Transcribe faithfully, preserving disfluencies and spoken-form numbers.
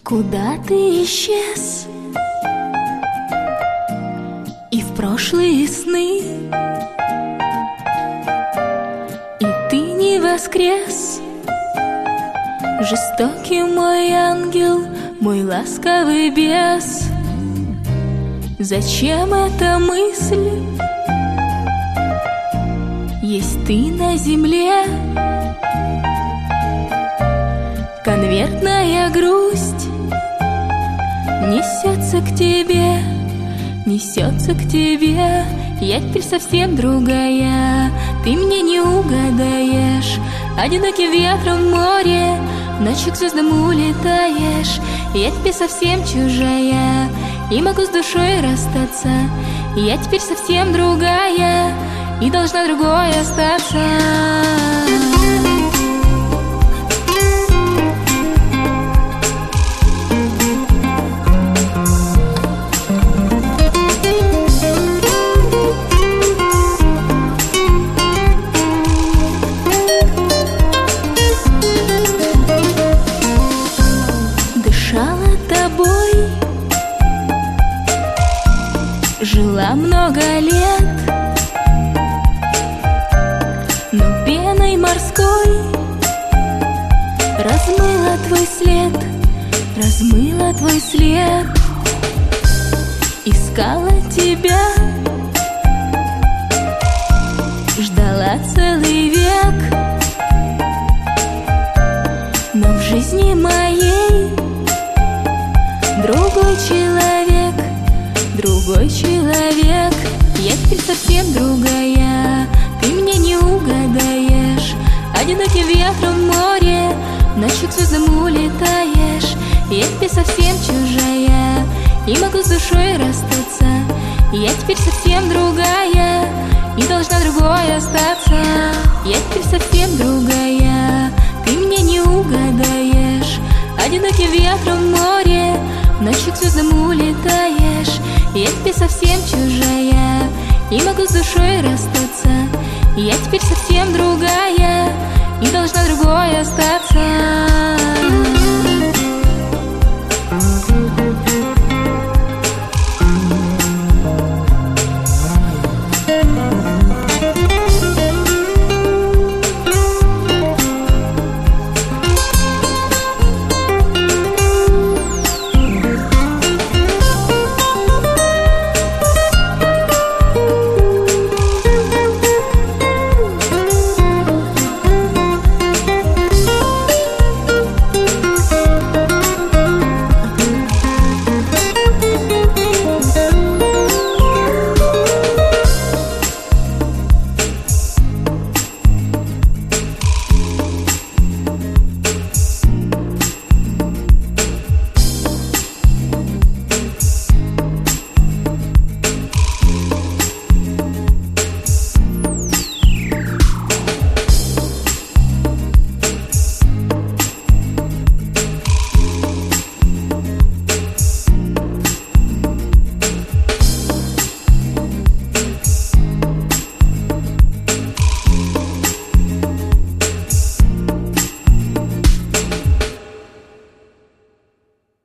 Куда ты исчез? И в прошлые сны, и ты не воскрес. Жестокий мой ангел, мой ласковый бес. Зачем эта мысль? Есть ты на земле. Конвертная грусть несется к тебе, несется к тебе. Я теперь совсем другая, ты мне не угадаешь. Одиноким ветром в море, ночью к звездам улетаешь. Я теперь совсем чужая, и могу с душой расстаться. Я теперь совсем другая, и должна другой остаться. Дышала тобой, жила много лет, но пеной морской размыла твой след, размыла твой след. Искала тебя, ждала целый век, но в жизни моей другой человек, другой человек. Я теперь совсем другая, ты мне не угадаешь. Одиноким ветром в море, ночью к звездам улетаешь. Я теперь совсем чужая, и могу с душой расстаться. Я теперь совсем другая, и должна другой остаться. Я теперь совсем другая, ты мне не угадаешь. Одиноким ветром в море, ночью к звездам улетаешь. Я теперь совсем чужая, и могу с душой расстаться. Я теперь совсем другая,